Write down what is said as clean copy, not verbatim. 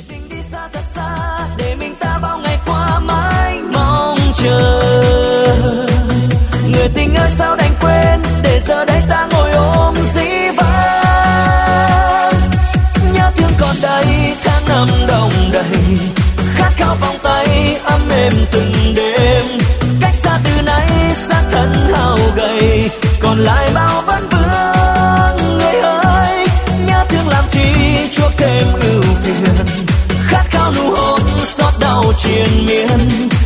tình đi xa thật xa để mình ta bao ngày qua mãi mong chờ. Người tình ơi sao đành quên để giờ đây ta ngồi ôm dĩ vãng. Nhớ thương còn đây tháng năm đông đầy, khát khao vòng tay ấm êm từng đêm. Cách xa từ nay xác thân hao gầy, còn lại bao vấn vương. Người ơi nhớ thương làm chi chuốc thêm ưu phiền, khát khao nụ hôn xót đau triền miên.